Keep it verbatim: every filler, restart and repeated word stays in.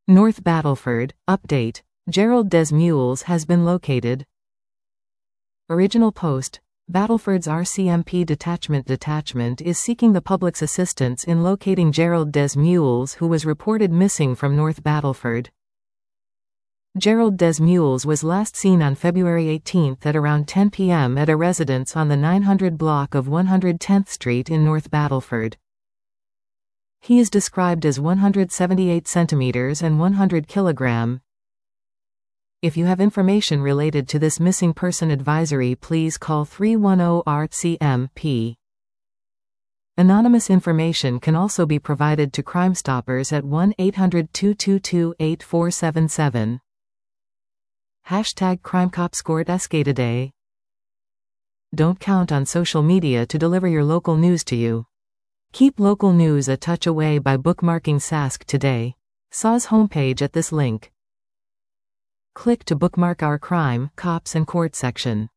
North Battleford, update. Gerald Des Mules has been located. Original post. Battleford's R C M P Detachment Detachment is seeking the public's assistance in locating Gerald Des Mules, who was reported missing from North Battleford. Gerald Des Mules was last seen on February eighteenth at around ten p m at a residence on the nine hundred block of one hundred tenth Street in North Battleford. He is described as one hundred seventy-eight centimeters and one hundred kilograms. If you have information related to this missing person advisory, please call three one zero R C M P. Anonymous information can also be provided to Crime Stoppers at one eight hundred, two two two, eight four seven seven. Hashtag CrimeCopsCourtSK today. Don't count on social media to deliver your local news to you. Keep local news a touch away by bookmarking Sask Today. S A's homepage at this link. Click to bookmark our Crime, Cops and Court section.